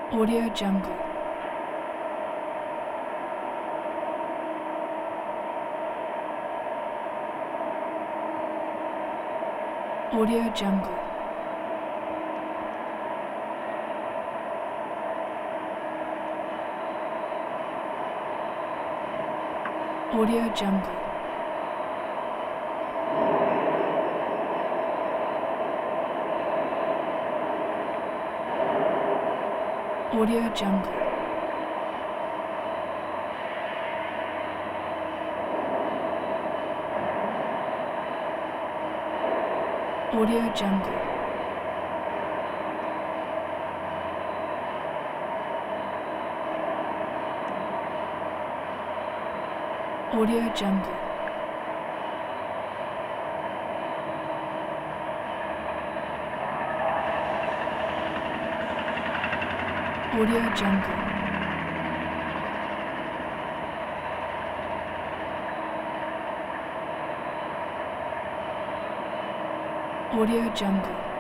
Audio Jungle. Audio Jungle. Audio Jungle. Audio Jungle. Audio Jungle. Audio Jungle. Audio Jungle. Audio Jungle.